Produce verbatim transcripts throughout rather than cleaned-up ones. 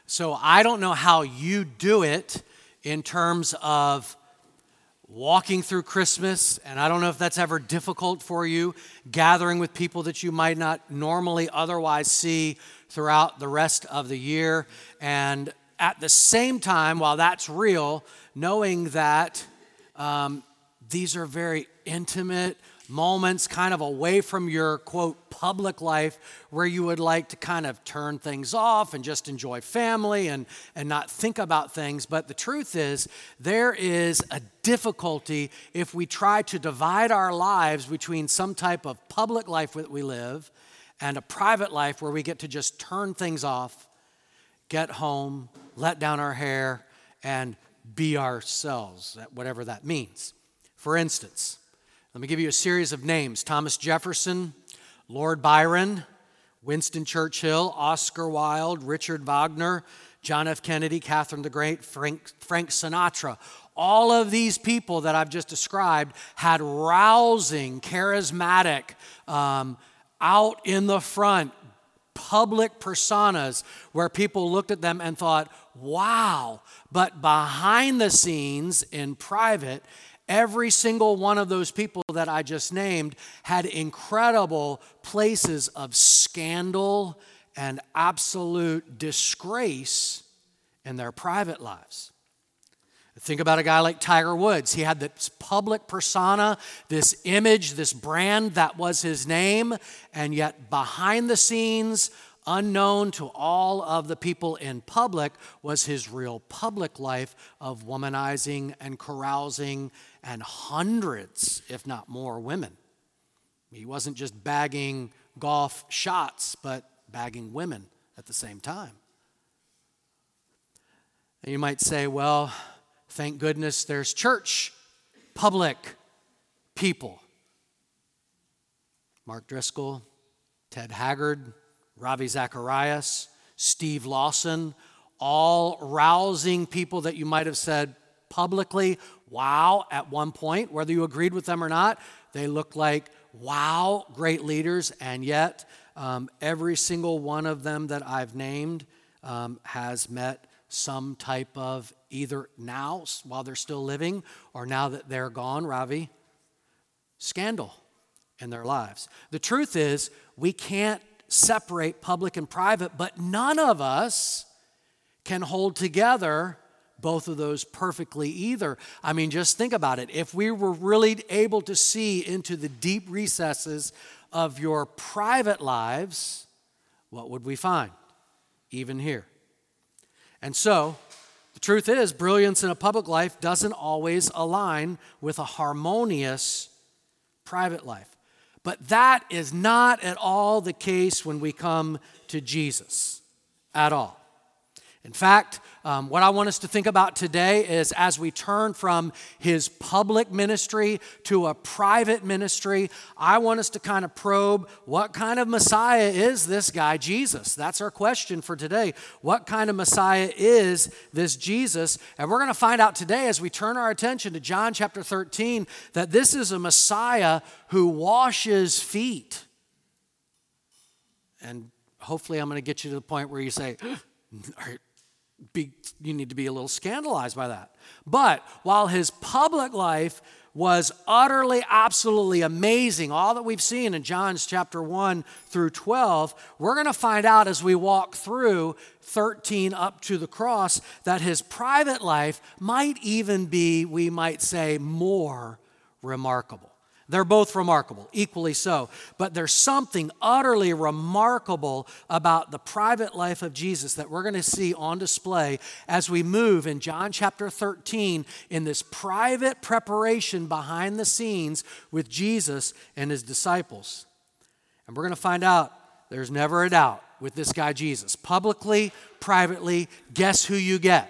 So I don't know how you do it in terms of walking through Christmas, and I don't know if that's ever difficult for you, gathering with people that you might not normally otherwise see throughout the rest of the year. And at the same time, while that's real, knowing that um, these are very intimate moments kind of away from your, quote, public life where you would like to kind of turn things off and just enjoy family and, and not think about things. But the truth is, there is a difficulty if we try to divide our lives between some type of public life that we live and a private life where we get to just turn things off, get home, let down our hair, and be ourselves, whatever that means. For instance, let me give you a series of names: Thomas Jefferson, Lord Byron, Winston Churchill, Oscar Wilde, Richard Wagner, John F. Kennedy, Catherine the Great, Frank, Frank Sinatra. All of these people that I've just described had rousing, charismatic, um, out in the front, public personas where people looked at them and thought, wow. But behind the scenes, in private, every single one of those people that I just named had incredible places of scandal and absolute disgrace in their private lives. Think about a guy like Tiger Woods. He had this public persona, this image, this brand that was his name, and yet behind the scenes, unknown to all of the people in public, was his real public life of womanizing and carousing and hundreds, if not more, women. He wasn't just bagging golf shots, but bagging women at the same time. And you might say, well, thank goodness there's church, public people. Mark Driscoll, Ted Haggard, Ravi Zacharias, Steve Lawson, all rousing people that you might have said publicly, wow, at one point, whether you agreed with them or not. They look like, wow, great leaders, and yet um, every single one of them that I've named um, has met some type of, either now while they're still living or now that they're gone, Ravi, scandal in their lives. The truth is, we can't separate public and private, but none of us can hold together both of those perfectly either. I mean, just think about it. If we were really able to see into the deep recesses of your private lives, what would we find? Even here. And so, the truth is, brilliance in a public life doesn't always align with a harmonious private life. But that is not at all the case when we come to Jesus, at all. In fact, um, what I want us to think about today is as we turn from his public ministry to a private ministry, I want us to kind of probe what kind of Messiah is this guy Jesus? That's our question for today. What kind of Messiah is this Jesus? And we're going to find out today as we turn our attention to John chapter thirteen that this is a Messiah who washes feet. And hopefully I'm going to get you to the point where you say, Be, you need to be a little scandalized by that. But while his public life was utterly, absolutely amazing, all that we've seen in John's chapter one through twelve, we're going to find out as we walk through thirteen up to the cross that his private life might even be, we might say, more remarkable. They're both remarkable, equally so. But there's something utterly remarkable about the private life of Jesus that we're going to see on display as we move in John chapter thirteen in this private preparation behind the scenes with Jesus and his disciples. And we're going to find out there's never a doubt with this guy Jesus. Publicly, privately, guess who you get?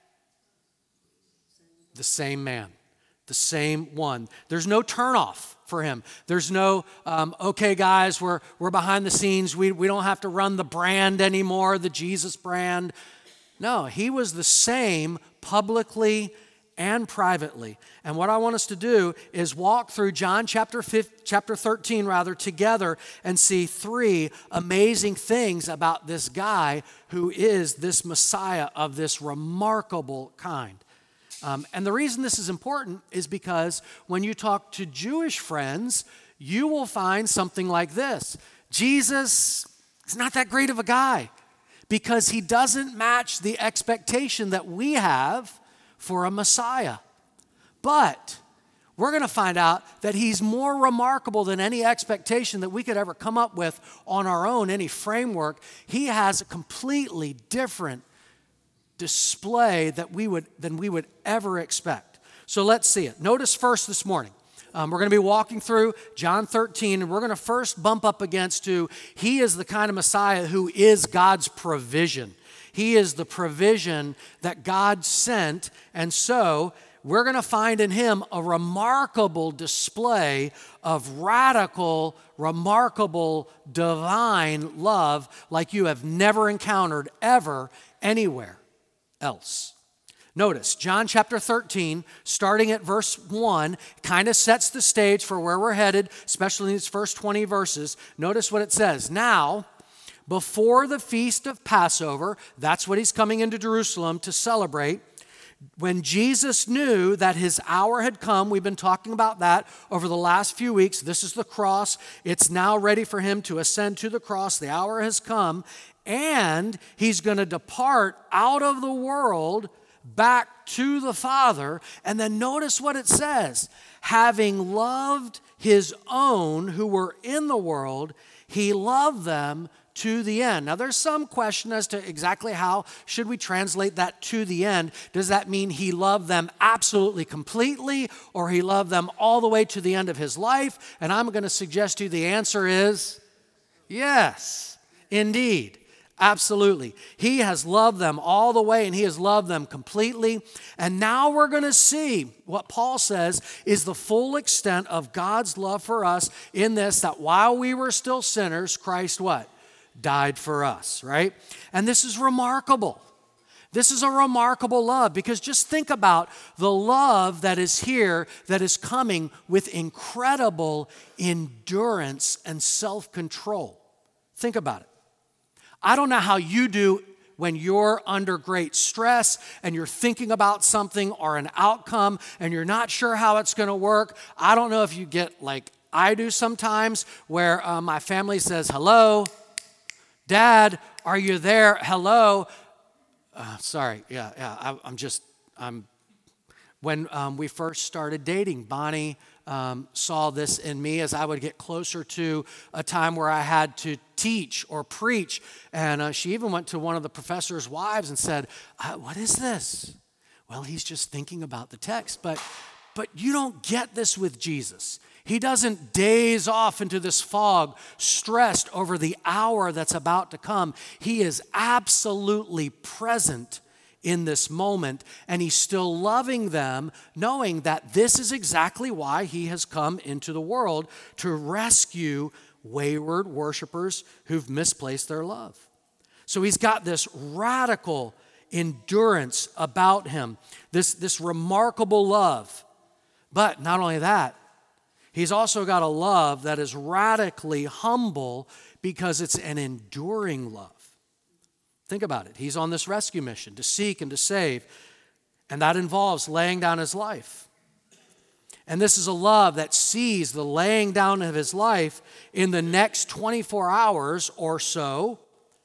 The same man. The same one. There's no turnoff for him. There's no, um, okay, guys, we're we're behind the scenes. We, we don't have to run the brand anymore, the Jesus brand. No, he was the same publicly and privately. And what I want us to do is walk through John chapter fifteen, chapter thirteen rather, together and see three amazing things about this guy who is this Messiah of this remarkable kind. Um, and the reason this is important is because when you talk to Jewish friends, you will find something like this. Jesus is not that great of a guy because he doesn't match the expectation that we have for a Messiah. But we're going to find out that he's more remarkable than any expectation that we could ever come up with on our own, any framework. He has a completely different display that we would than we would ever expect. So let's see it. Notice first this morning, um, we're going to be walking through John thirteen, and we're going to first bump up against who he is, the kind of Messiah who is God's provision. He is the provision that God sent, and so we're going to find in him a remarkable display of radical, remarkable, divine love like you have never encountered ever anywhere else. Notice, John chapter thirteen, starting at verse one, kind of sets the stage for where we're headed, especially in these first twenty verses. Notice what it says. Now, before the feast of Passover, that's what he's coming into Jerusalem to celebrate, when Jesus knew that his hour had come, we've been talking about that over the last few weeks. This is the cross. It's now ready for him to ascend to the cross. The hour has come, and he's going to depart out of the world back to the Father. And then notice what it says. Having loved his own who were in the world, he loved them to the end. Now, there's some question as to exactly how should we translate that to the end. Does that mean he loved them absolutely completely, or he loved them all the way to the end of his life? And I'm going to suggest to you the answer is yes, indeed. Absolutely. He has loved them all the way, and he has loved them completely. And now we're going to see what Paul says is the full extent of God's love for us in this, that while we were still sinners, Christ what? Died for us, right? And this is remarkable. This is a remarkable love, because just think about the love that is here, that is coming with incredible endurance and self-control. Think about it. I don't know how you do when you're under great stress and you're thinking about something or an outcome and you're not sure how it's going to work. I don't know if you get like I do sometimes, where uh, my family says, hello, Dad, are you there? Hello. Uh, sorry, yeah, yeah, I, I'm just, I'm, when um, we first started dating, Bonnie um, saw this in me as I would get closer to a time where I had to teach or preach. And uh, she even went to one of the professor's wives and said, uh, what is this? Well, he's just thinking about the text. But, but you don't get this with Jesus. He doesn't daze off into this fog, stressed over the hour that's about to come. He is absolutely present in this moment, and he's still loving them, knowing that this is exactly why he has come into the world, to rescue wayward worshipers who've misplaced their love. So he's got this radical endurance about him, this, this remarkable love. But not only that, he's also got a love that is radically humble, because it's an enduring love. Think about it. He's on this rescue mission to seek and to save, and that involves laying down his life. And this is a love that sees the laying down of his life in the next twenty-four hours or so,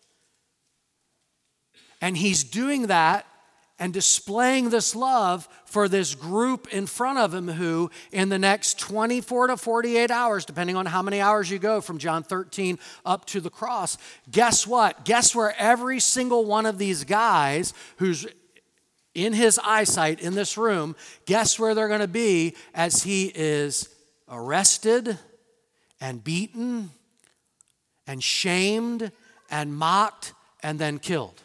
and he's doing that and displaying this love for this group in front of him who, in the next twenty-four to forty-eight hours, depending on how many hours you go from John thirteen up to the cross, guess what? Guess where every single one of these guys who's in his eyesight in this room, guess where they're going to be as he is arrested and beaten and shamed and mocked and then killed?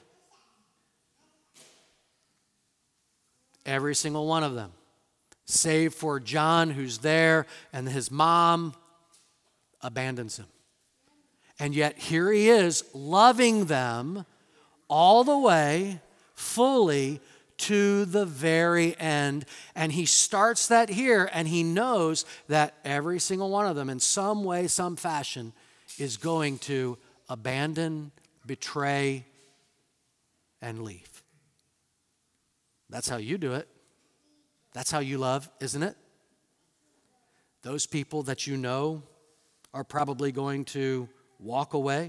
Every single one of them, save for John, who's there, and his mom abandons him. And yet here he is, loving them all the way, fully, to the very end. And he starts that here, and he knows that every single one of them, in some way, some fashion, is going to abandon, betray, and leave. That's how you do it. That's how you love, isn't it? Those people that you know are probably going to walk away.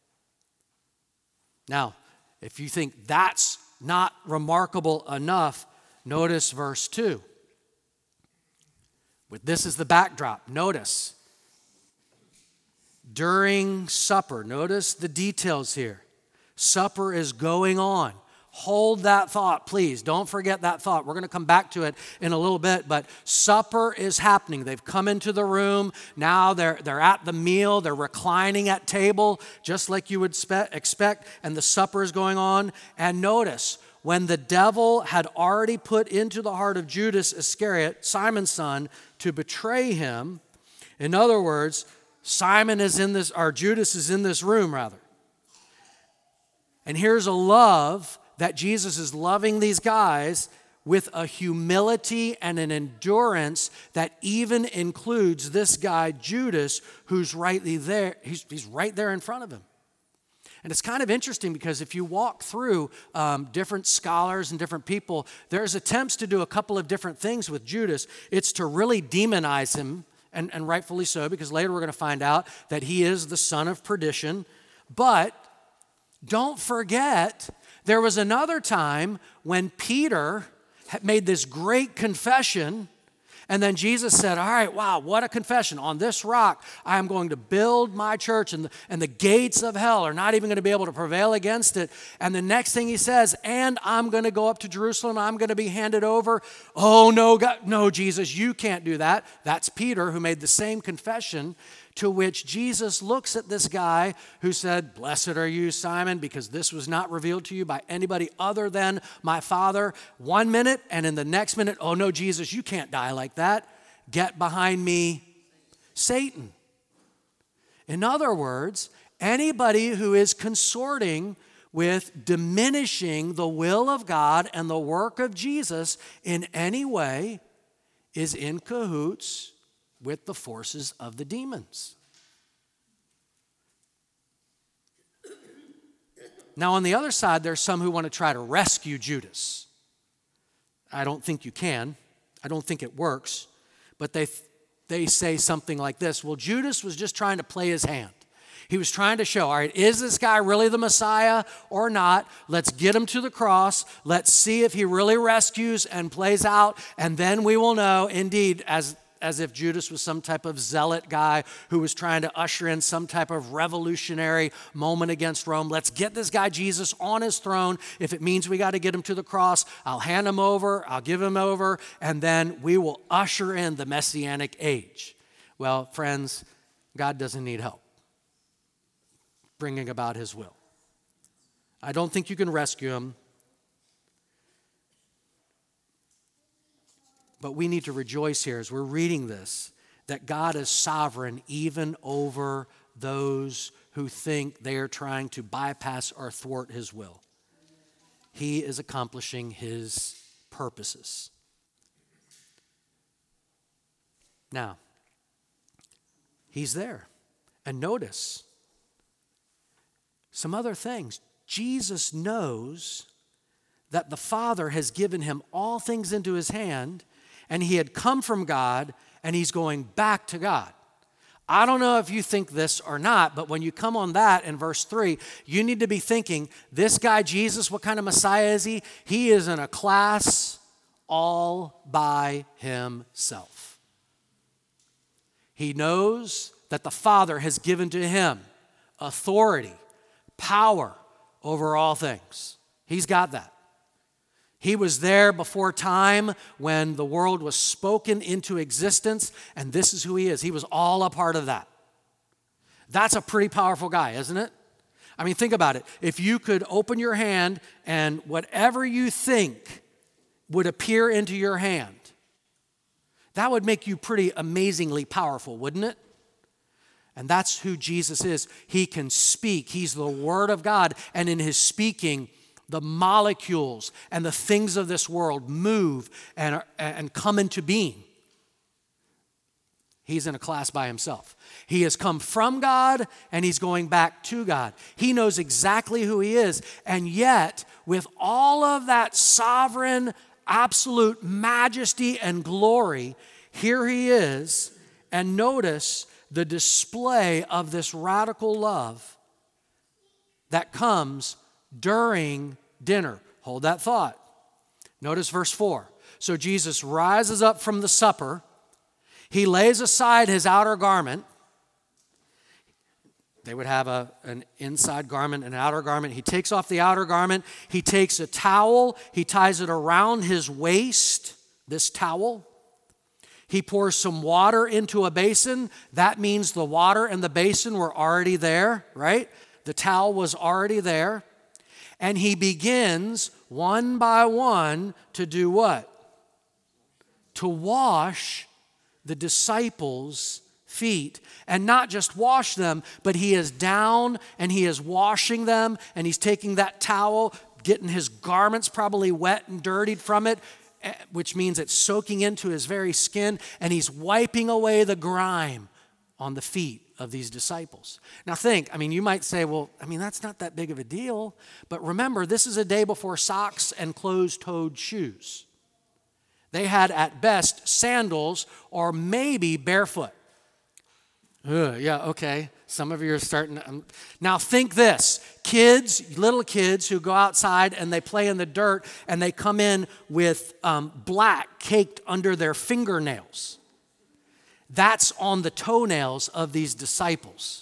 Now, if you think that's not remarkable enough, notice verse two. With this as the backdrop, notice during supper, notice the details here. Supper is going on. Hold that thought, please. Don't forget that thought. We're going to come back to it in a little bit, but supper is happening. They've come into the room. Now they're, they're at the meal. They're reclining at table, just like you would spe- expect, and the supper is going on. And notice, when the devil had already put into the heart of Judas Iscariot, Simon's son, to betray him, in other words, Simon is in this, or Judas is in this room, rather. And here's a love that Jesus is loving these guys with a humility and an endurance that even includes this guy, Judas, who's rightly there. He's, he's right there in front of him. And it's kind of interesting because if you walk through um, different scholars and different people, there's attempts to do a couple of different things with Judas. It's to really demonize him, and, and rightfully so, because later we're going to find out that he is the son of perdition. But don't forget, there was another time when Peter had made this great confession, and then Jesus said, all right, wow, what a confession. On this rock, I am going to build my church, and the, and the gates of hell are not even going to be able to prevail against it. And the next thing he says, and I'm going to go up to Jerusalem, I'm going to be handed over. Oh, no, God, no, Jesus, you can't do that. That's Peter, who made the same confession, to which Jesus looks at this guy who said, blessed are you, Simon, because this was not revealed to you by anybody other than my Father. One minute, and in the next minute, oh no, Jesus, you can't die like that. Get behind me, Satan. In other words, anybody who is consorting with diminishing the will of God and the work of Jesus in any way is in cahoots with the forces of the demons. Now, on the other side, there's some who want to try to rescue Judas. I don't think you can. I don't think it works. But they, they say something like this. Well, Judas was just trying to play his hand. He was trying to show, all right, is this guy really the Messiah or not? Let's get him to the cross. Let's see if he really rescues and plays out. And then we will know, indeed, as as if Judas was some type of zealot guy who was trying to usher in some type of revolutionary moment against Rome. Let's get this guy Jesus on his throne. If it means we got to get him to the cross, I'll hand him over, I'll give him over, and then we will usher in the Messianic age. Well, friends, God doesn't need help bringing about his will. I don't think you can rescue him. But we need to rejoice here as we're reading this, that God is sovereign even over those who think they are trying to bypass or thwart his will. He is accomplishing his purposes. Now, he's there. And notice some other things. Jesus knows that the Father has given him all things into his hand, and he had come from God, and he's going back to God. I don't know if you think this or not, but when you come on that in verse three, you need to be thinking, this guy Jesus, what kind of Messiah is he? He is in a class all by himself. He knows that the Father has given to him authority, power over all things. He's got that. He was there before time when the world was spoken into existence, and this is who he is. He was all a part of that. That's a pretty powerful guy, isn't it? I mean, think about it. If you could open your hand and whatever you think would appear into your hand, that would make you pretty amazingly powerful, wouldn't it? And that's who Jesus is. He can speak. He's the Word of God, and in his speaking, The molecules and the things of this world move and, and come into being. He's in a class by himself. He has come from God and he's going back to God. He knows exactly who he is. And yet, with all of that sovereign, absolute majesty and glory, here he is. And notice the display of this radical love that comes during dinner. Hold that thought. Notice verse four. So Jesus rises up from the supper. He lays aside his outer garment. They would have a, an inside garment, an outer garment. He takes off the outer garment. He takes a towel. He ties it around his waist, this towel. He pours some water into a basin. That means the water and the basin were already there, right? The towel was already there. And he begins one by one to do what? To wash the disciples' feet. And not just wash them, but he is down and he is washing them. And he's taking that towel, getting his garments probably wet and dirtied from it, which means it's soaking into his very skin. And he's wiping away the grime on the feet of these disciples. Now think, I mean, you might say, well, I mean, that's not that big of a deal. But remember, this is a day before socks and closed-toed shoes. They had at best sandals or maybe barefoot. Ugh, yeah, okay. Some of you are starting to... Um, now think this. Kids, little kids who go outside and they play in the dirt and they come in with um, black caked under their fingernails. That's on the toenails of these disciples.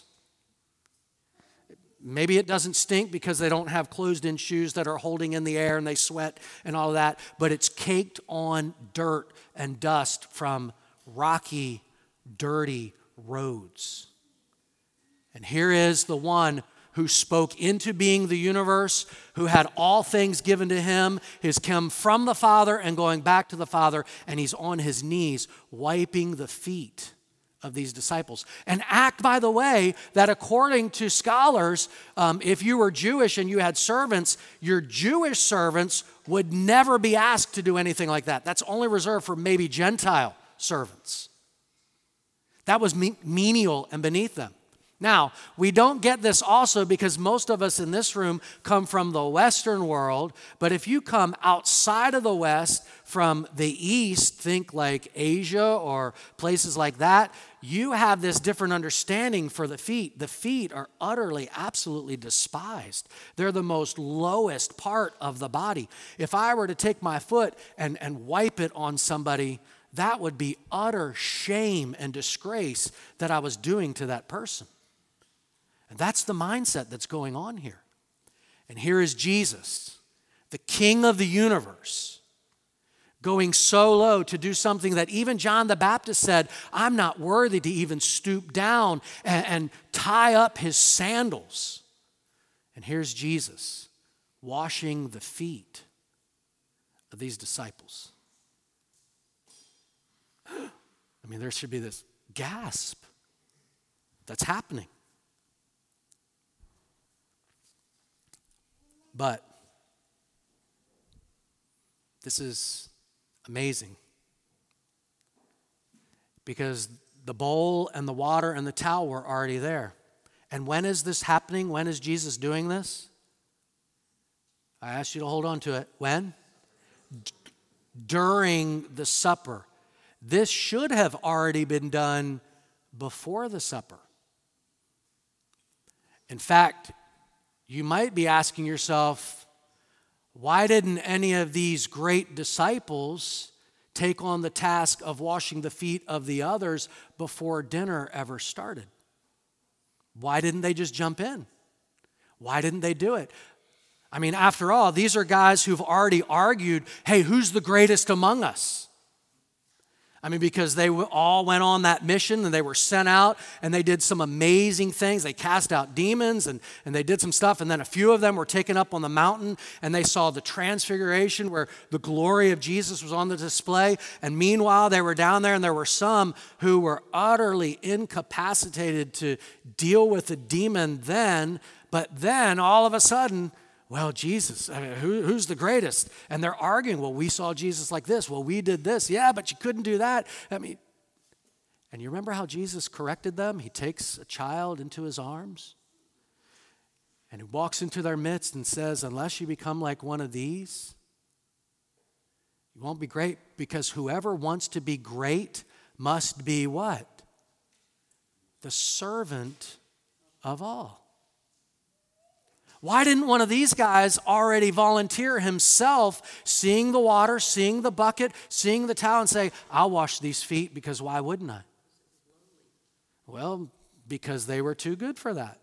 Maybe it doesn't stink because they don't have closed-in shoes that are holding in the air and they sweat and all that, but it's caked on dirt and dust from rocky, dirty roads. And here is the one who spoke into being the universe, who had all things given to him, has come from the Father and going back to the Father, and he's on his knees wiping the feet of these disciples. An act, by the way, that according to scholars, um, if you were Jewish and you had servants, your Jewish servants would never be asked to do anything like that. That's only reserved for maybe Gentile servants. That was me- menial and beneath them. Now, we don't get this also because most of us in this room come from the Western world, but if you come outside of the West from the East, think like Asia or places like that, you have this different understanding for the feet. The feet are utterly, absolutely despised. They're the most lowest part of the body. If I were to take my foot and, and wipe it on somebody, that would be utter shame and disgrace that I was doing to that person. And that's the mindset that's going on here. And here is Jesus, the King of the universe, going so low to do something that even John the Baptist said, I'm not worthy to even stoop down and, and tie up his sandals. And here's Jesus washing the feet of these disciples. I mean, there should be this gasp that's happening. But this is amazing because the bowl and the water and the towel were already there. And when is this happening? When is Jesus doing this? I asked you to hold on to it. When? D- during the supper. This should have already been done before the supper. In fact, you might be asking yourself, why didn't any of these great disciples take on the task of washing the feet of the others before dinner ever started? Why didn't they just jump in? Why didn't they do it? I mean, after all, these are guys who've already argued, hey, who's the greatest among us? I mean, because they all went on that mission and they were sent out and they did some amazing things. They cast out demons and, and they did some stuff. And then a few of them were taken up on the mountain and they saw the transfiguration where the glory of Jesus was on the display. And meanwhile, they were down there and there were some who were utterly incapacitated to deal with the demon then. But then all of a sudden, well, Jesus, I mean, who, who's the greatest? And they're arguing, well, we saw Jesus like this. Well, we did this. Yeah, but you couldn't do that. I mean, and you remember how Jesus corrected them? He takes a child into his arms and he walks into their midst and says, unless you become like one of these, you won't be great, because whoever wants to be great must be what? The servant of all. Why didn't one of these guys already volunteer himself, seeing the water, seeing the bucket, seeing the towel, and say, I'll wash these feet, because why wouldn't I? Well, because they were too good for that.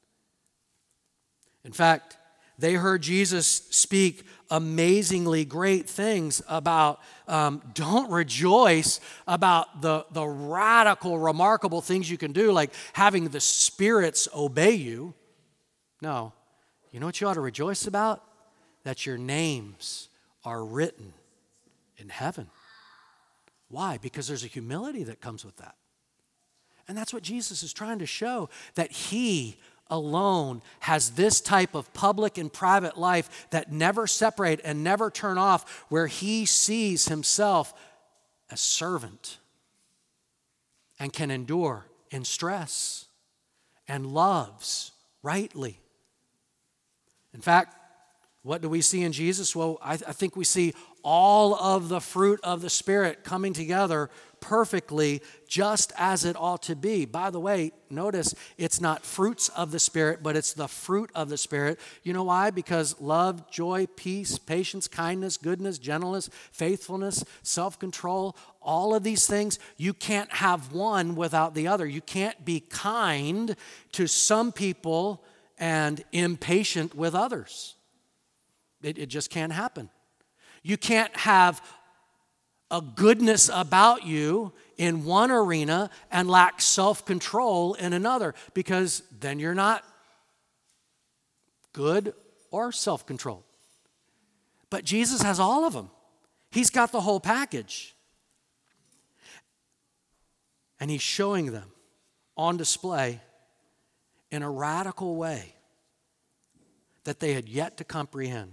In fact, they heard Jesus speak amazingly great things about, um, don't rejoice about the, the radical, remarkable things you can do, like having the spirits obey you. No. You know what you ought to rejoice about? That your names are written in heaven. Why? Because there's a humility that comes with that. And that's what Jesus is trying to show, that he alone has this type of public and private life that never separate and never turn off, where he sees himself as servant and can endure in stress and loves rightly. In fact, what do we see in Jesus? Well, I, I think we see all of the fruit of the Spirit coming together perfectly, just as it ought to be. By the way, notice it's not fruits of the Spirit, but it's the fruit of the Spirit. You know why? Because love, joy, peace, patience, kindness, goodness, gentleness, faithfulness, self-control, all of these things, you can't have one without the other. You can't be kind to some people and impatient with others. It, it just can't happen. You can't have a goodness about you in one arena and lack self-control in another, because then you're not good or self-controlled. But Jesus has all of them. He's got the whole package. And he's showing them on display in a radical way that they had yet to comprehend.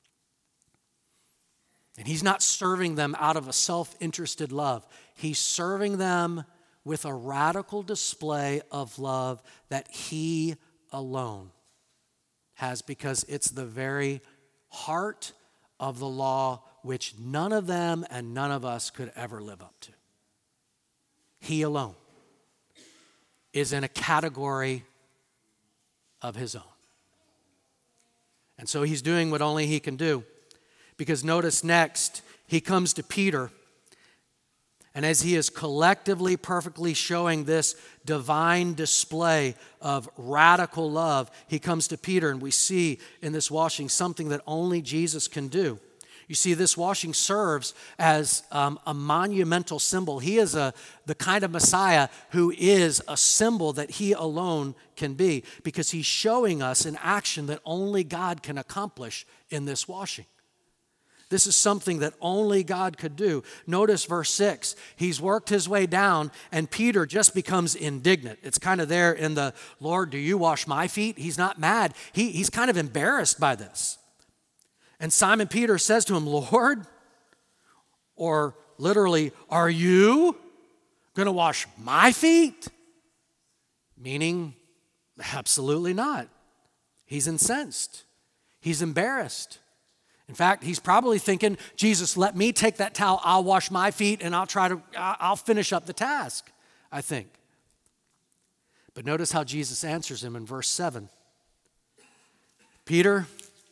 And he's not serving them out of a self-interested love. He's serving them with a radical display of love that he alone has, because it's the very heart of the law which none of them and none of us could ever live up to. He alone is in a category of his own. And so he's doing what only he can do. Because notice next, he comes to Peter, and as he is collectively, perfectly showing this divine display of radical love, he comes to Peter, and we see in this washing something that only Jesus can do. You see, this washing serves as um, a monumental symbol. He is a, the kind of Messiah who is a symbol that he alone can be, because he's showing us an action that only God can accomplish in this washing. This is something that only God could do. Notice verse six. He's worked his way down, and Peter just becomes indignant. It's kind of there in the, Lord, do you wash my feet? He's not mad. He, he's kind of embarrassed by this. And Simon Peter says to him, Lord, or literally, are you going to wash my feet? Meaning, absolutely not. He's incensed. He's embarrassed. In fact, he's probably thinking, Jesus, let me take that towel, I'll wash my feet, and I'll try to, I'll finish up the task, I think. But notice how Jesus answers him in verse seven. Peter,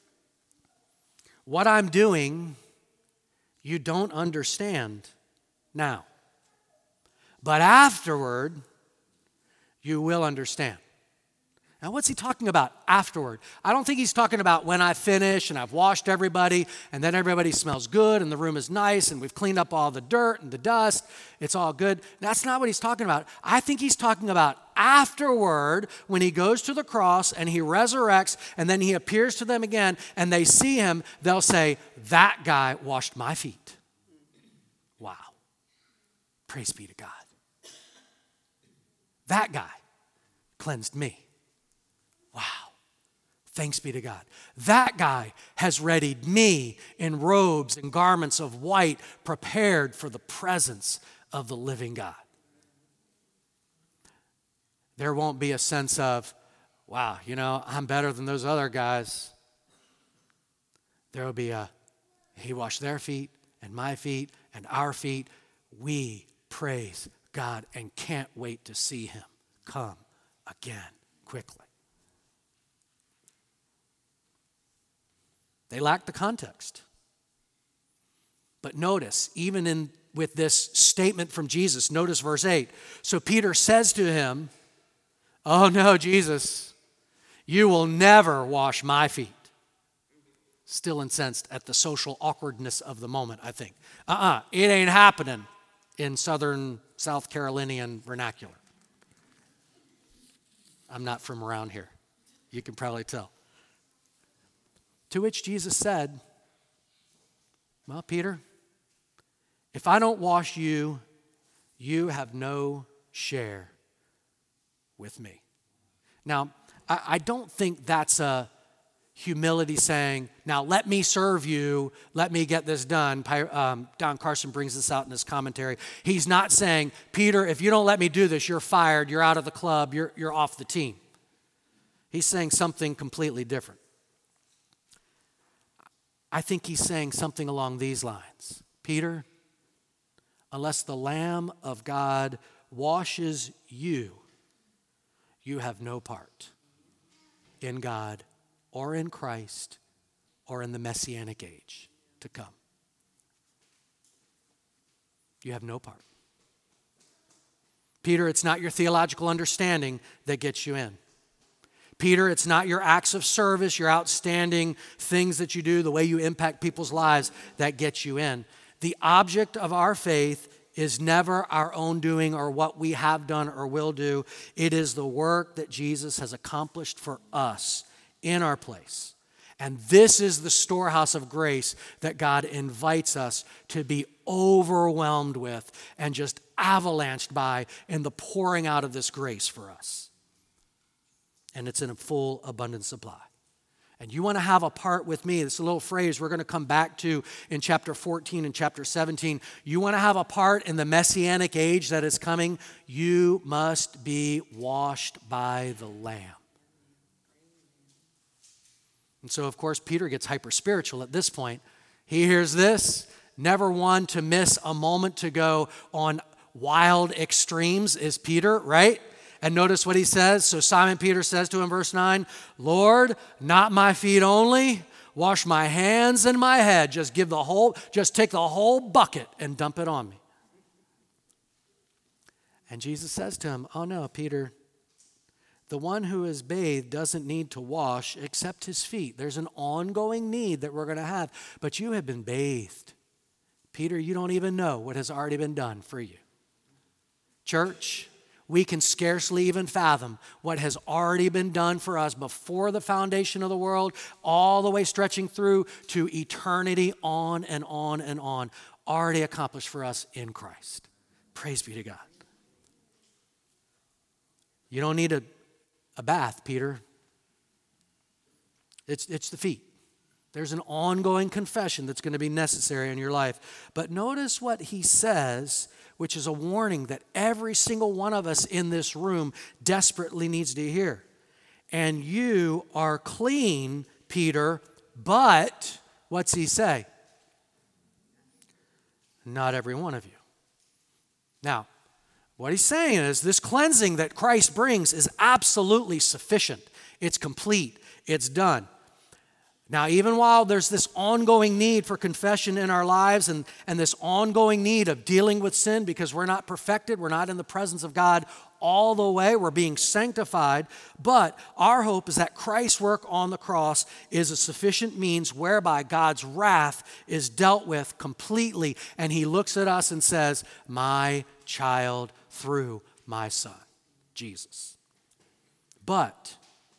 what I'm doing, you don't understand now. But afterward, you will understand. Now, what's he talking about afterward? I don't think he's talking about when I finish and I've washed everybody and then everybody smells good and the room is nice and we've cleaned up all the dirt and the dust. It's all good. That's not what he's talking about. I think he's talking about afterward, when he goes to the cross and he resurrects and then he appears to them again and they see him, they'll say, that guy washed my feet. Wow. Praise be to God. That guy cleansed me. Wow. Thanks be to God. That guy has readied me in robes and garments of white, prepared for the presence of the living God. There won't be a sense of, wow, you know, I'm better than those other guys. There will be a, he washed their feet and my feet and our feet. We praise God and can't wait to see him come again quickly. They lack the context. But notice, even in with this statement from Jesus, notice verse eight. So Peter says to him, oh no, Jesus, you will never wash my feet. Still incensed at the social awkwardness of the moment, I think. Uh-uh, it ain't happening in Southern South Carolinian vernacular. I'm not from around here. You can probably tell. To which Jesus said, well, Peter, if I don't wash you, you have no share with me. Now, I, I don't think that's a humility saying, now let me serve you, let me get this done. Um, Don Carson brings this out in his commentary. He's not saying, Peter, if you don't let me do this, you're fired, you're out of the club, you're, you're off the team. He's saying something completely different. I think he's saying something along these lines. Peter, unless the Lamb of God washes you, you have no part in God or in Christ or in the Messianic age to come. You have no part. Peter, it's not your theological understanding that gets you in. Peter, it's not your acts of service, your outstanding things that you do, the way you impact people's lives that gets you in. The object of our faith is never our own doing or what we have done or will do. It is the work that Jesus has accomplished for us in our place. And this is the storehouse of grace that God invites us to be overwhelmed with and just avalanched by in the pouring out of this grace for us. And it's in a full, abundant supply. And you want to have a part with me, this little phrase we're going to come back to in chapter fourteen and chapter seventeen. You want to have a part in the Messianic age that is coming, you must be washed by the Lamb. And so, of course, Peter gets hyper-spiritual at this point. He hears this, never one to miss a moment to go on wild extremes is Peter, right? And notice what he says. So Simon Peter says to him, verse nine, Lord, not my feet only, wash my hands and my head. Just give the whole, just take the whole bucket and dump it on me. And Jesus says to him, oh no, Peter, the one who is bathed doesn't need to wash except his feet. There's an ongoing need that we're going to have, but you have been bathed. Peter, you don't even know what has already been done for you. Church, we can scarcely even fathom what has already been done for us before the foundation of the world, all the way stretching through to eternity, on and on and on, already accomplished for us in Christ. Praise be to God. You don't need a, a bath, Peter. It's, it's the feet. There's an ongoing confession that's going to be necessary in your life. But notice what he says, which is a warning that every single one of us in this room desperately needs to hear. And you are clean, Peter, but, what's he say? Not every one of you. Now, what he's saying is this cleansing that Christ brings is absolutely sufficient. It's complete. It's done. Now, even while there's this ongoing need for confession in our lives and, and this ongoing need of dealing with sin because we're not perfected, we're not in the presence of God all the way, we're being sanctified, but our hope is that Christ's work on the cross is a sufficient means whereby God's wrath is dealt with completely, and he looks at us and says, my child through my son, Jesus. But,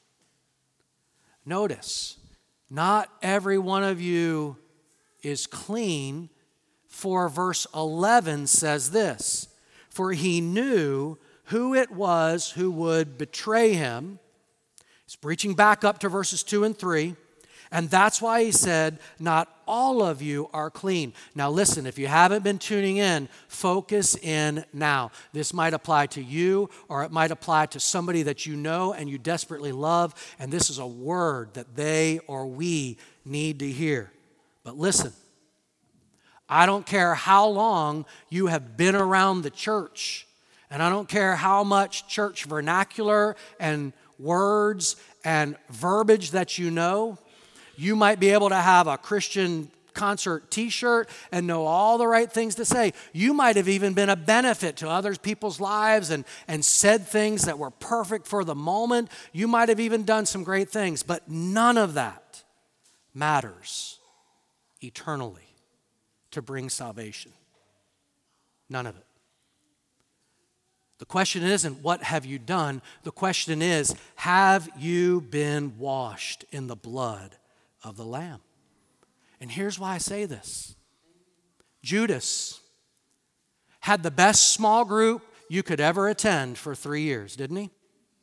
notice, not every one of you is clean, for verse eleven says this, for he knew who it was who would betray him. He's preaching back up to verses two and three. And that's why he said, not all of you are clean. Now listen, if you haven't been tuning in, focus in now. This might apply to you, or it might apply to somebody that you know and you desperately love. And this is a word that they or we need to hear. But listen, I don't care how long you have been around the church, and I don't care how much church vernacular and words and verbiage that you know. You might be able to have a Christian concert t-shirt and know all the right things to say. You might have even been a benefit to other people's lives and, and said things that were perfect for the moment. You might have even done some great things, but none of that matters eternally to bring salvation. None of it. The question isn't, what have you done? The question is, have you been washed in the blood of the Lamb? And here's why I say this. Judas had the best small group you could ever attend for three years, didn't he?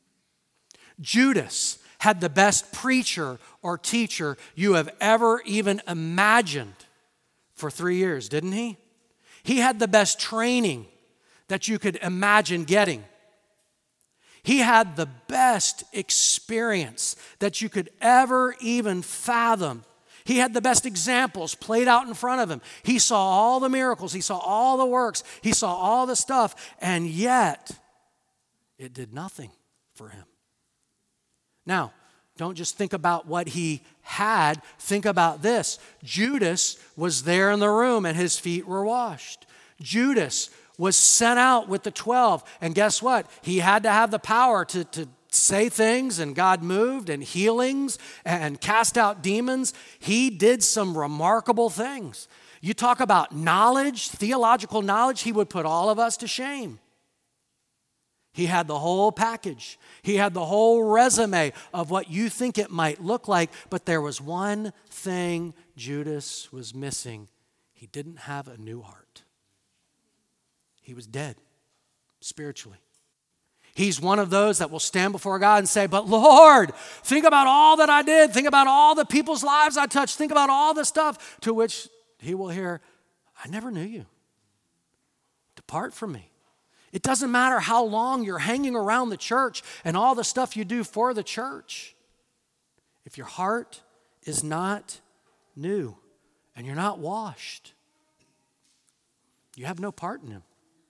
Judas had the best preacher or teacher you have ever even imagined for three years, didn't he? He had the best training that you could imagine getting. He had the best experience that you could ever even fathom. He had the best examples played out in front of him. He saw all the miracles. He saw all the works. He saw all the stuff. And yet, it did nothing for him. Now, don't just think about what he had. Think about this. Judas was there in the room and his feet were washed. Judas was sent out with the twelve. And guess what? He had to have the power to, to say things, and God moved, and healings, and cast out demons. He did some remarkable things. You talk about knowledge, theological knowledge, he would put all of us to shame. He had the whole package. He had the whole resume of what you think it might look like, but there was one thing Judas was missing. He didn't have a new heart. He was dead spiritually. He's one of those that will stand before God and say, but Lord, think about all that I did. Think about all the people's lives I touched. Think about all the stuff. To which he will hear, I never knew you. Depart from me. It doesn't matter how long you're hanging around the church and all the stuff you do for the church. If your heart is not new and you're not washed, you have no part in him.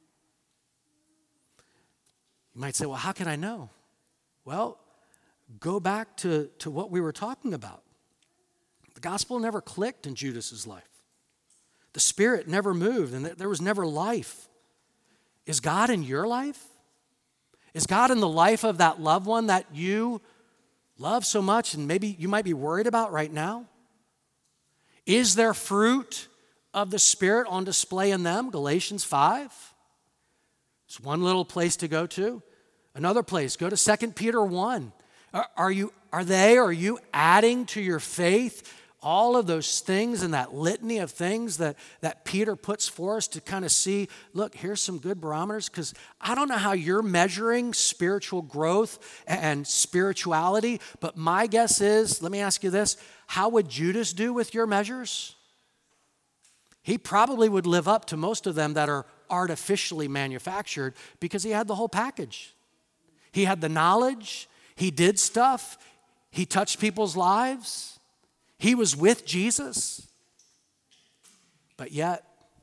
You might say, well, how can I know? Well, go back to, to what we were talking about. The gospel never clicked in Judas's life. The Spirit never moved, and there was never life. Is God in your life? Is God in the life of that loved one that you love so much and maybe you might be worried about right now? Is there fruit of the Spirit on display in them? Galatians five. It's one little place to go to. Another place, go to Second Peter one. Are, are you, are they, are you adding to your faith all of those things and that litany of things that, that Peter puts for us to kind of see, look, here's some good barometers? Because I don't know how you're measuring spiritual growth and spirituality, but my guess is, let me ask you this, how would Judas do with your measures? He probably would live up to most of them that are artificially manufactured because he had the whole package. He had the knowledge. He did stuff. He touched people's lives. He was with Jesus. But yet,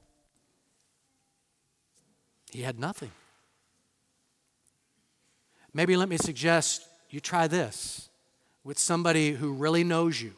he had nothing. Maybe let me suggest you try this with somebody who really knows you.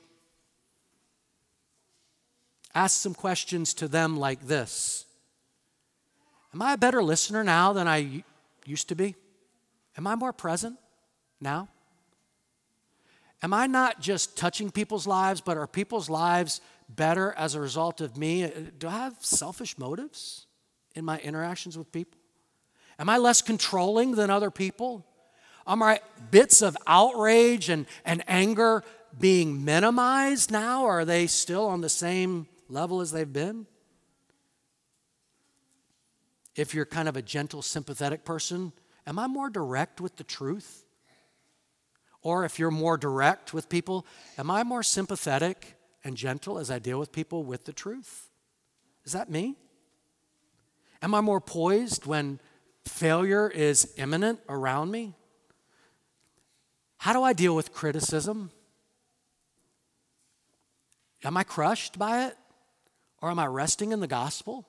Ask some questions to them like this. Am I a better listener now than I used to be? Am I more present now? Am I not just touching people's lives, but are people's lives better as a result of me? Do I have selfish motives in my interactions with people? Am I less controlling than other people? Are my bits of outrage and, and anger being minimized now? Or are they still on the same level as they've been? If you're kind of a gentle, sympathetic person, am I more direct with the truth? Or if you're more direct with people, am I more sympathetic and gentle as I deal with people with the truth? Is that me? Am I more poised when failure is imminent around me? How do I deal with criticism? Am I crushed by it? Or am I resting in the gospel?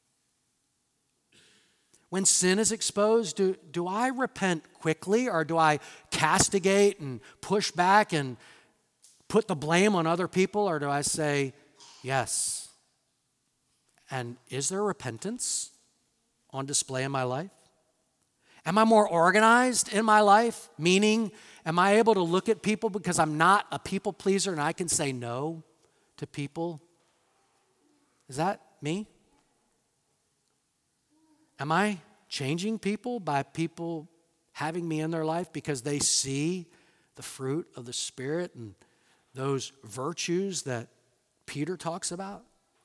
When sin is exposed, do, do I repent quickly, or do I castigate and push back and put the blame on other people, or do I say, yes? And is there repentance on display in my life? Am I more organized in my life? Meaning, am I able to look at people because I'm not a people pleaser and I can say no to people? Is that me? Am I changing people by people having me in their life because they see the fruit of the Spirit and those virtues that Peter talks about?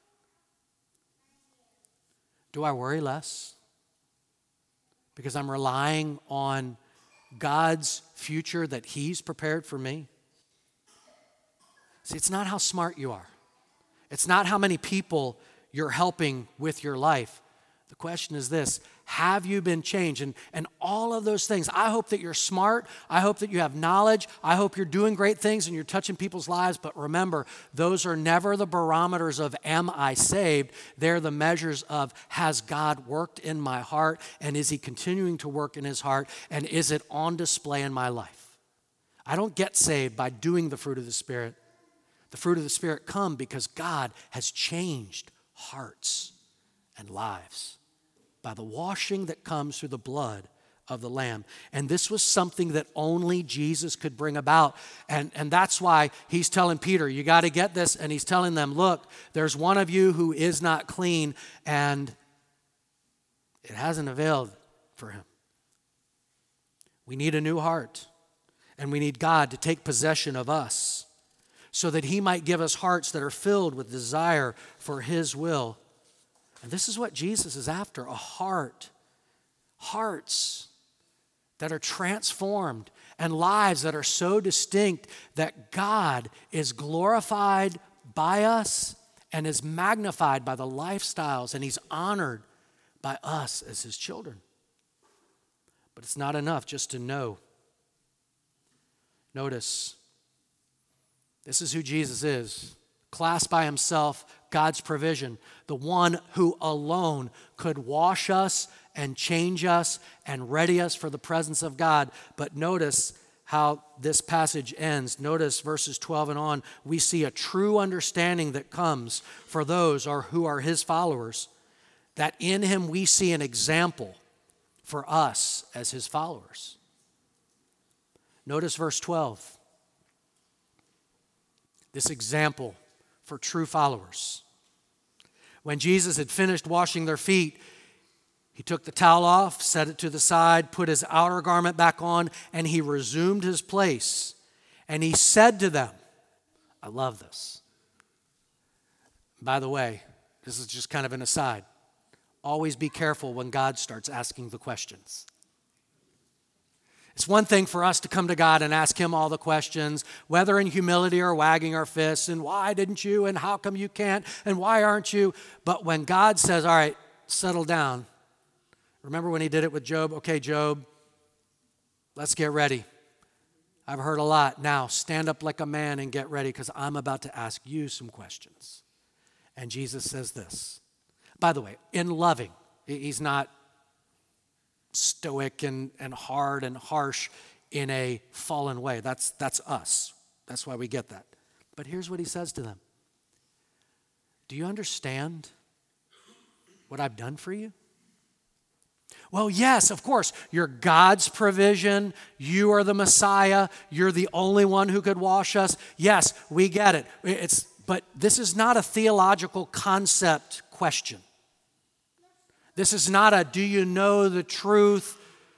Do I worry less because I'm relying on God's future that He's prepared for me? See, it's not how smart you are. It's not how many people you're helping with your life. The question is this: have you been changed? And, and all of those things. I hope that you're smart. I hope that you have knowledge. I hope you're doing great things and you're touching people's lives. But remember, those are never the barometers of am I saved? They're the measures of has God worked in my heart, and is He continuing to work in His heart, and is it on display in my life? I don't get saved by doing the fruit of the Spirit. The fruit of the Spirit come because God has changed hearts and lives by the washing that comes through the blood of the Lamb. And this was something that only Jesus could bring about. And, and that's why He's telling Peter, you got to get this. And He's telling them, look, there's one of you who is not clean, and it hasn't availed for him. We need a new heart, and we need God to take possession of us so that He might give us hearts that are filled with desire for His will. And this is what Jesus is after, a heart. Hearts that are transformed and lives that are so distinct that God is glorified by us and is magnified by the lifestyles, and He's honored by us as His children. But it's not enough just to know. Notice, this is who Jesus is. Classed by Himself, God's provision, the one who alone could wash us and change us and ready us for the presence of God. But notice how this passage ends. Notice verses twelve and on, we see a true understanding that comes for those or who are His followers, that in Him we see an example for us as His followers. Notice verse twelve. This example for true followers. When Jesus had finished washing their feet, He took the towel off, set it to the side, put His outer garment back on, and He resumed His place. And He said to them, I love this. By the way, this is just kind of an aside. Always be careful when God starts asking the questions. It's one thing for us to come to God and ask Him all the questions, whether in humility or wagging our fists, and why didn't you, and how come you can't, and why aren't you? But when God says, all right, settle down. Remember when He did it with Job? Okay, Job, let's get ready. I've heard a lot. Now, stand up like a man and get ready, because I'm about to ask you some questions. And Jesus says this. By the way, in loving, He's not stoic and, and hard and harsh in a fallen way. That's, that's us. That's why we get that. But here's what He says to them. Do you understand what I've done for you? Well, yes, of course. You're God's provision. You are the Messiah. You're the only one who could wash us. Yes, we get it. It's, but this is not a theological concept question. This is not a, do you know the truth?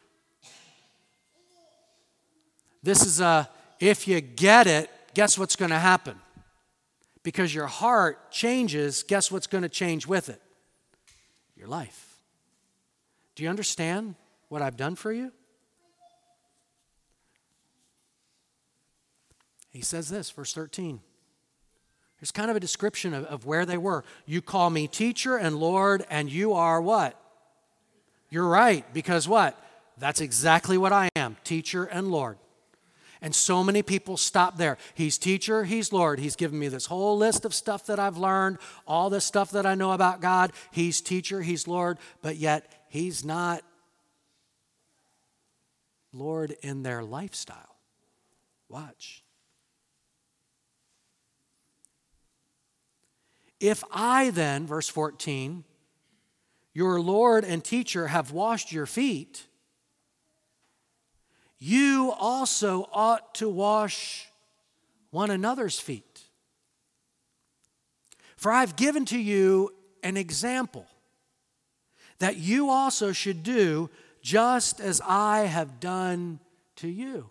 This is a, if you get it, guess what's going to happen? Because your heart changes, guess what's going to change with it? Your life. Do you understand what I've done for you? He says this, verse thirteen. Here's kind of a description of, of where they were. You call me teacher and Lord, and you are what? You're right, because what? That's exactly what I am, teacher and Lord. And so many people stop there. He's teacher, he's Lord. He's given me this whole list of stuff that I've learned, all this stuff that I know about God. He's teacher, he's Lord, but yet he's not Lord in their lifestyle. Watch. If I then, verse fourteen, your Lord and teacher have washed your feet, you also ought to wash one another's feet. For I've given to you an example that you also should do just as I have done to you.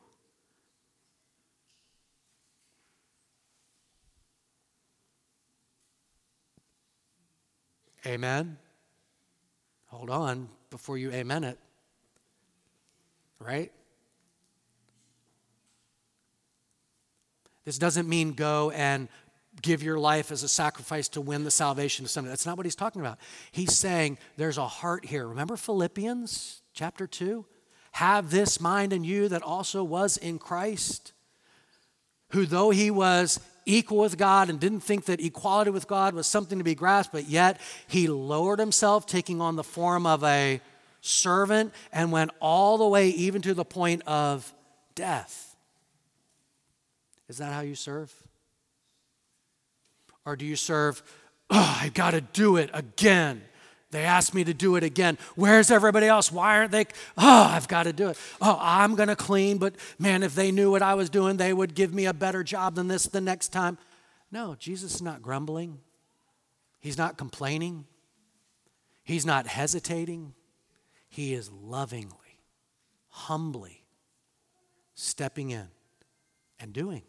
Amen. Hold on before you amen it. Right? This doesn't mean go and give your life as a sacrifice to win the salvation of somebody. That's not what he's talking about. He's saying there's a heart here. Remember Philippians chapter two? Have this mind in you that also was in Christ, who though he was equal with God and didn't think that equality with God was something to be grasped, but yet he lowered himself, taking on the form of a servant, and went all the way even to the point of death. Is that how you serve? Or do you serve, oh, I've got to do it again. They asked me to do it again. Where's everybody else? Why aren't they? Oh, I've got to do it. Oh, I'm going to clean, but man, if they knew what I was doing, they would give me a better job than this the next time. No, Jesus is not grumbling. He's not complaining. He's not hesitating. He is lovingly, humbly stepping in and doing.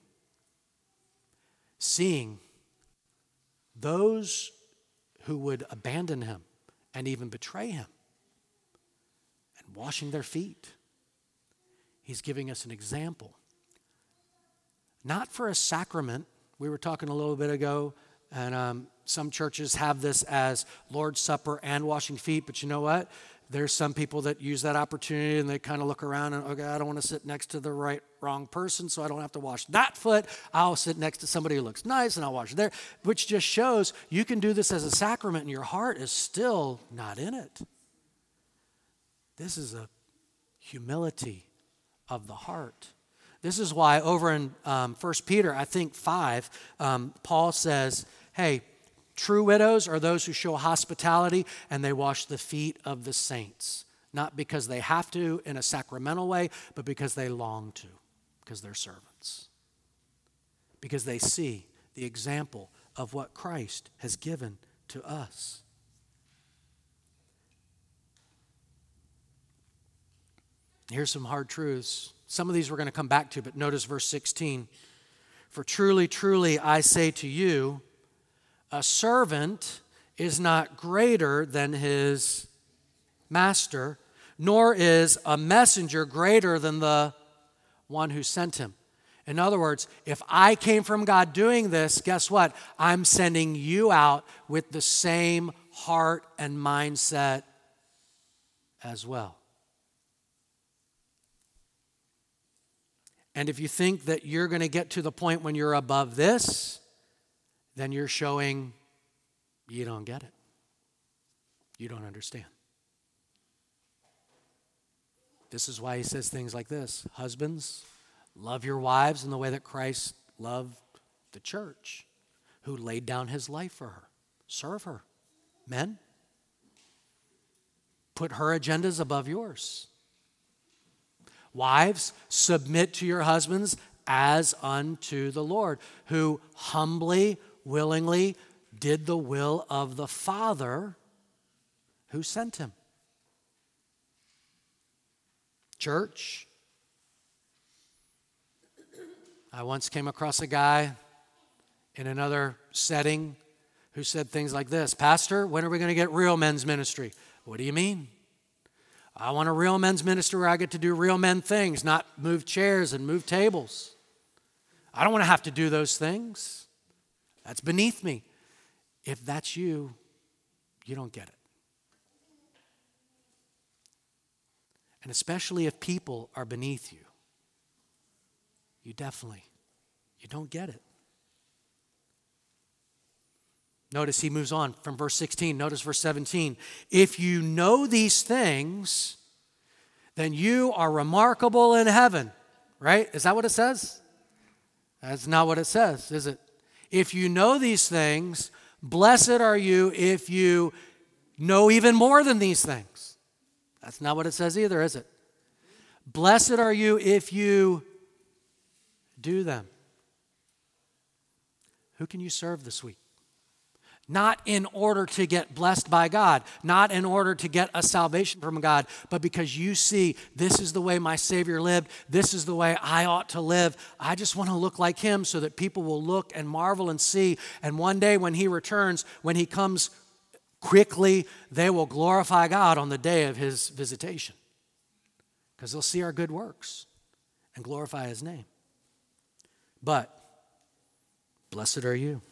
Seeing those who would abandon him and even betray him, and washing their feet. He's giving us an example. Not for a sacrament. We were talking a little bit ago, and um, some churches have this as Lord's Supper and washing feet, but you know what? There's some people that use that opportunity and they kind of look around and, okay, I don't want to sit next to the right, wrong person, so I don't have to wash that foot. I'll sit next to somebody who looks nice and I'll wash there, which just shows you can do this as a sacrament and your heart is still not in it. This is a humility of the heart. This is why over in um, First Peter, I think five, um, Paul says, hey, true widows are those who show hospitality and they wash the feet of the saints. Not because they have to in a sacramental way, but because they long to, because they're servants. Because they see the example of what Christ has given to us. Here's some hard truths. Some of these we're going to come back to, but notice verse sixteen. For truly, truly, I say to you, a servant is not greater than his master, nor is a messenger greater than the one who sent him. In other words, if I came from God doing this, guess what? I'm sending you out with the same heart and mindset as well. And if you think that you're going to get to the point when you're above this, then you're showing you don't get it. You don't understand. This is why he says things like this. Husbands, love your wives in the way that Christ loved the church, who laid down his life for her. Serve her. Men, put her agendas above yours. Wives, submit to your husbands as unto the Lord, who humbly, willingly did the will of the Father who sent him. Church, I once came across a guy in another setting who said things like this, Pastor, when are we going to get real men's ministry? What do you mean? I want a real men's ministry where I get to do real men things, not move chairs and move tables. I don't want to have to do those things. That's beneath me. If that's you, you don't get it. And especially if people are beneath you, you definitely, you don't get it. Notice he moves on from verse sixteen. Notice verse seventeen. If you know these things, then you are remarkable in heaven. Right? Is that what it says? That's not what it says, is it? If you know these things, blessed are you if you know even more than these things. That's not what it says either, is it? Blessed are you if you do them. Who can you serve this week? Not in order to get blessed by God, not in order to get a salvation from God, but because you see this is the way my Savior lived, this is the way I ought to live. I just want to look like him so that people will look and marvel and see. And one day when he returns, when he comes quickly, they will glorify God on the day of his visitation because they'll see our good works and glorify his name. But blessed are you.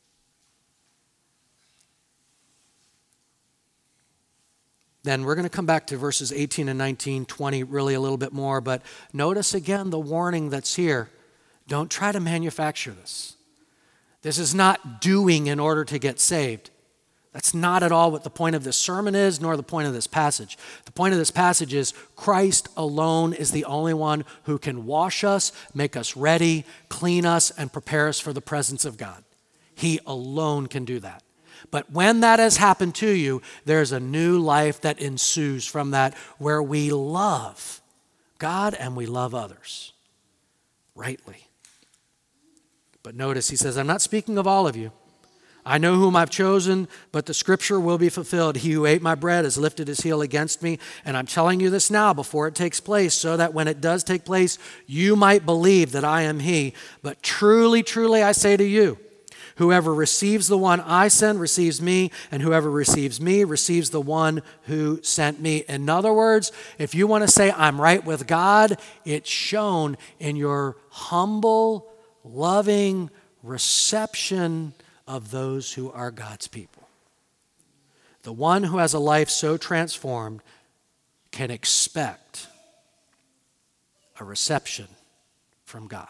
Then we're going to come back to verses eighteen and nineteen, twenty, really a little bit more. But notice again the warning that's here. Don't try to manufacture this. This is not doing in order to get saved. That's not at all what the point of this sermon is, nor the point of this passage. The point of this passage is Christ alone is the only one who can wash us, make us ready, clean us, and prepare us for the presence of God. He alone can do that. But when that has happened to you, there's a new life that ensues from that where we love God and we love others rightly. But notice he says, I'm not speaking of all of you. I know whom I've chosen, but the scripture will be fulfilled. He who ate my bread has lifted his heel against me. And I'm telling you this now before it takes place, so that when it does take place, you might believe that I am he. But truly, truly, I say to you, whoever receives the one I send receives me, and whoever receives me receives the one who sent me. In other words, if you want to say I'm right with God, it's shown in your humble, loving reception of those who are God's people. The one who has a life so transformed can expect a reception from God.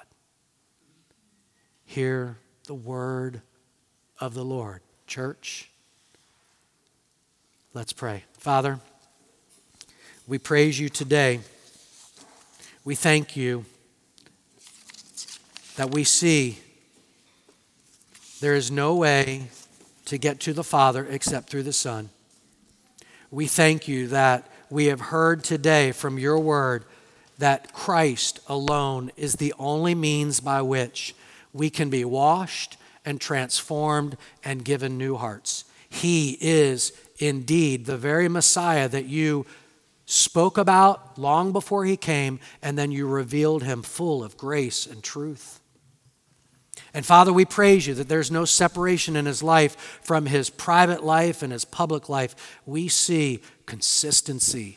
Hear the word of the Lord. Church, let's pray. Father, we praise you today. We thank you that we see there is no way to get to the Father except through the Son. We thank you that we have heard today from your word that Christ alone is the only means by which we can be washed and transformed and given new hearts. He is indeed the very Messiah that you spoke about long before he came, and then you revealed him full of grace and truth. And Father, we praise you that there's no separation in his life from his private life and his public life. We see consistency.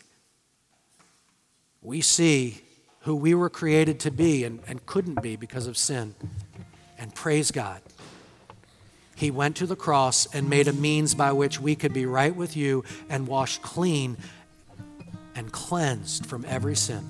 We see who we were created to be and, and couldn't be because of sin. And praise God. He went to the cross and made a means by which we could be right with you and washed clean and cleansed from every sin.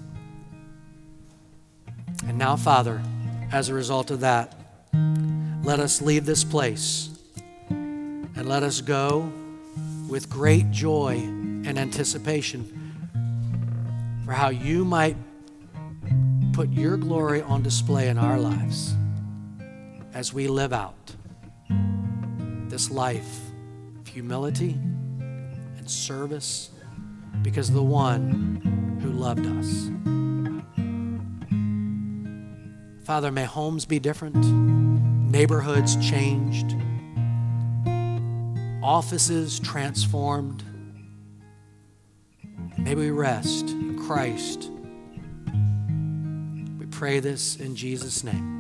And now, Father, as a result of that, let us leave this place and let us go with great joy and anticipation for how you might put your glory on display in our lives as we live out this life of humility and service because of the one who loved us. Father, may homes be different, neighborhoods changed, offices transformed. May we rest in Christ. We pray this in Jesus' name.